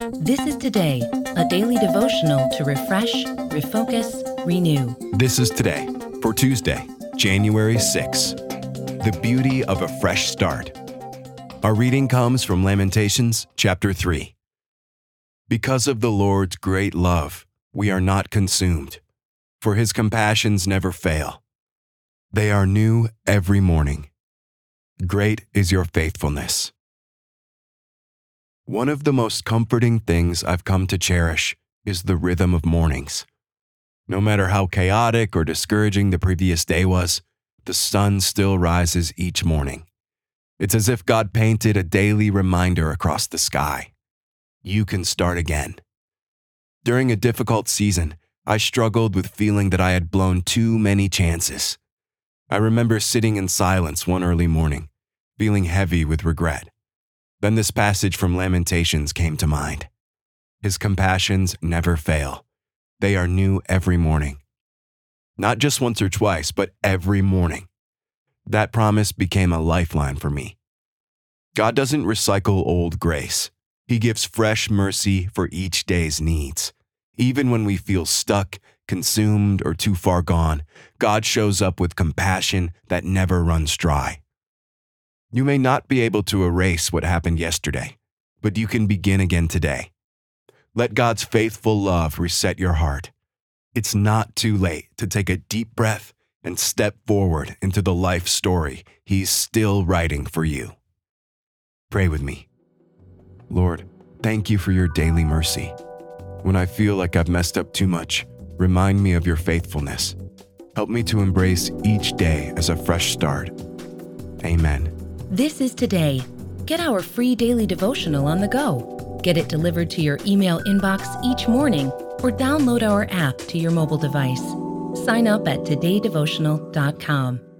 This is Today, a daily devotional to refresh, refocus, renew. This is Today for Tuesday, January 6. The beauty of a fresh start. Our reading comes from Lamentations chapter 3. Because of the Lord's great love, we are not consumed, for his compassions never fail. They are new every morning. Great is your faithfulness. One of the most comforting things I've come to cherish is the rhythm of mornings. No matter how chaotic or discouraging the previous day was, the sun still rises each morning. It's as if God painted a daily reminder across the sky. You can start again. During a difficult season, I struggled with feeling that I had blown too many chances. I remember sitting in silence one early morning, feeling heavy with regret. Then this passage from Lamentations came to mind. His compassions never fail. They are new every morning. Not just once or twice, but every morning. That promise became a lifeline for me. God doesn't recycle old grace. He gives fresh mercy for each day's needs. Even when we feel stuck, consumed, or too far gone, God shows up with compassion that never runs dry. You may not be able to erase what happened yesterday, but you can begin again today. Let God's faithful love reset your heart. It's not too late to take a deep breath and step forward into the life story He's still writing for you. Pray with me. Lord, thank you for your daily mercy. When I feel like I've messed up too much, remind me of your faithfulness. Help me to embrace each day as a fresh start. Amen. This is Today. Get our free daily devotional on the go. Get it delivered to your email inbox each morning or download our app to your mobile device. Sign up at todaydevotional.com.